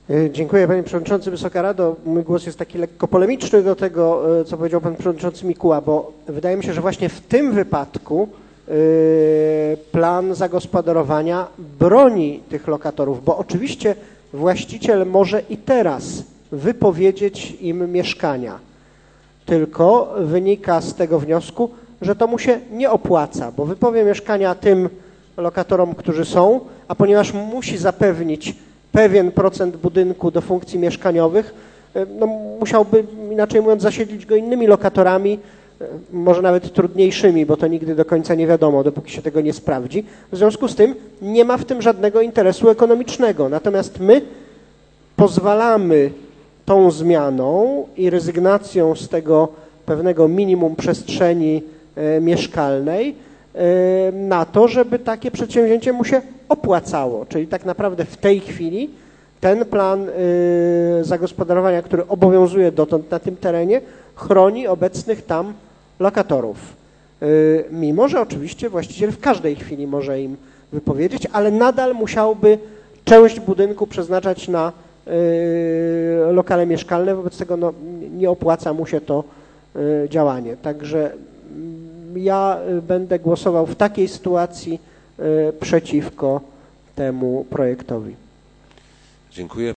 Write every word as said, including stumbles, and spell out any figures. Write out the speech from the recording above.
Dziękuję Panie Przewodniczący. Wysoka Rado, mój głos jest taki lekko polemiczny do tego, co powiedział Pan Przewodniczący Mikuła, bo wydaje mi się, że właśnie w tym wypadku plan zagospodarowania broni tych lokatorów, bo oczywiście właściciel może i teraz wypowiedzieć im mieszkania, tylko wynika z tego wniosku, że to mu się nie opłaca, bo wypowie mieszkania tym lokatorom, którzy są, a ponieważ musi zapewnić pewien procent budynku do funkcji mieszkaniowych, no musiałby, inaczej mówiąc, zasiedlić go innymi lokatorami, może nawet trudniejszymi, bo to nigdy do końca nie wiadomo, dopóki się tego nie sprawdzi. W związku z tym nie ma w tym żadnego interesu ekonomicznego. Natomiast my pozwalamy tą zmianą i rezygnacją z tego pewnego minimum przestrzeni e, mieszkalnej e, na to, żeby takie przedsięwzięcie mu się opłacało. Czyli tak naprawdę w tej chwili ten plan e, zagospodarowania, który obowiązuje dotąd na tym terenie, chroni obecnych tam lokatorów. E, mimo, że oczywiście właściciel w każdej chwili może im wypowiedzieć, ale nadal musiałby część budynku przeznaczać na y, lokale mieszkalne, wobec tego no, nie opłaca mu się to y, działanie. Także y, ja będę głosował w takiej sytuacji y, przeciwko temu projektowi. Dziękuję.